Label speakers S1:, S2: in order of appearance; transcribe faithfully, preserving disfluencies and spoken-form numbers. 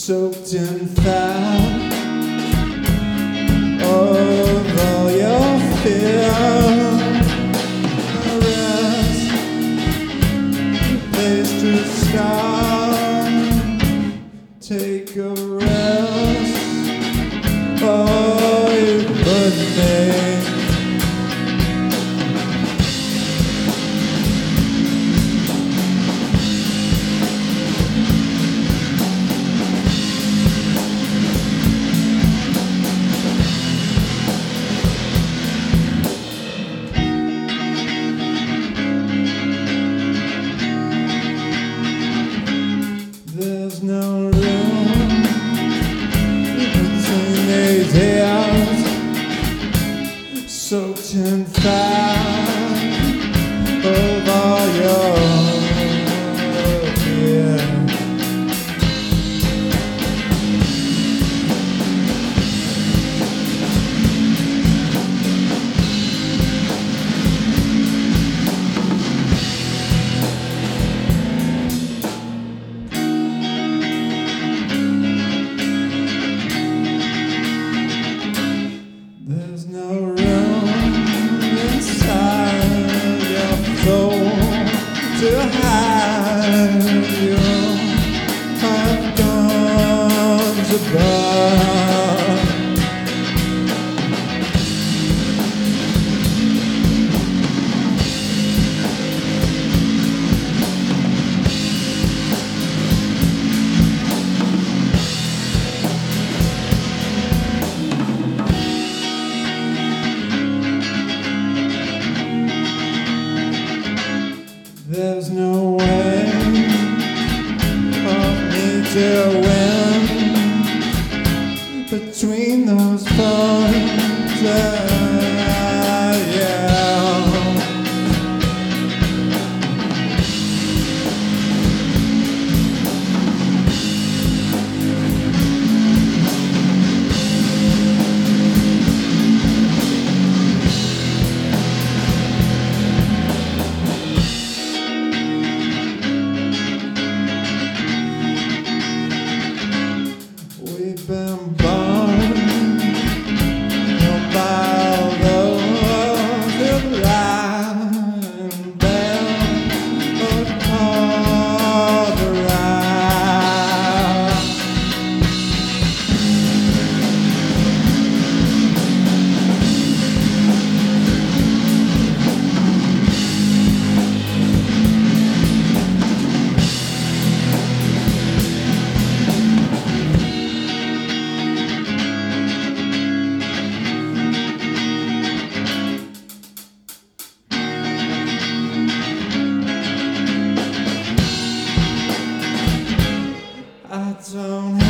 S1: soaked in fat of all your fear. Rest, place to start. Take a rest. Oh, you put me. There's no room between these hills, soaked in fat of all your fear. There's no room inside your soul to hide. You have gone to burn. There's no way for me to win between those points. Uh, yeah. We've been born by those who lie and bear but call the right. I don't